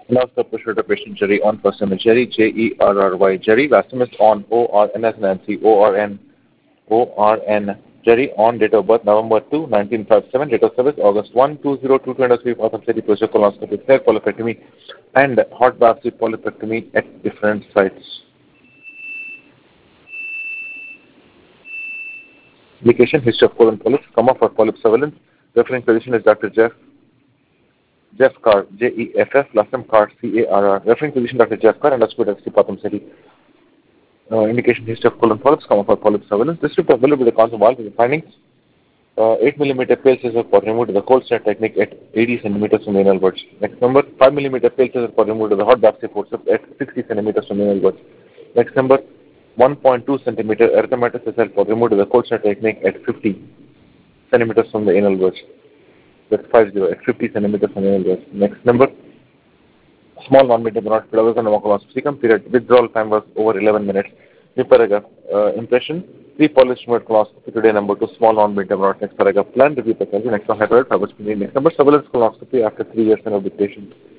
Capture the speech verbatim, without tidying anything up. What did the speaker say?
Last up, push the patient Jerry on first name is Jerry, J E R R Y, Jerry. Last name is on, O R N as Nancy, O R N, O R N. Jerry on, date of birth November second, nineteen fifty-seven, date of service August first, two thousand two, twenty-three, Gotham City, procedure colonoscopy, hair polypectomy, and hot biopsy polypectomy at different sites. Indication, history of colon polyps, comma for polyp surveillance. Referring physician is Doctor Jeff Jeff Carr, J E F F, last name Carr, C A R R. Referring physician Doctor Jeff Carr, endoscopy at Gotham City. Uh, indication, history of colon polyps, comma for polyp surveillance. This report available with the constant wall with the findings. Uh, eight millimeter pale scissors for removed to the cold snap technique at eighty centimeters from the anal verge. Next number, five millimeter pale scissors for removed to the hot biopsy forceps at sixty centimeters from the anal verge. Next number, one point two centimeter erythematous cell for removed to the cold snap technique at fifty centimeters from the anal verge. That's five zero at fifty centimeters from the anal verge. Next number, small non-medium rod flowers and coloscopy period. Withdrawal time was over eleven minutes. New paragraph. Uh, impression. Three polished mode coloscopy today. Number two, small non-medium rod. Next paragraph. Plan review pathology. Next one, hydroid fibers. Next number, surveillance coloscopy after three years and of the patient.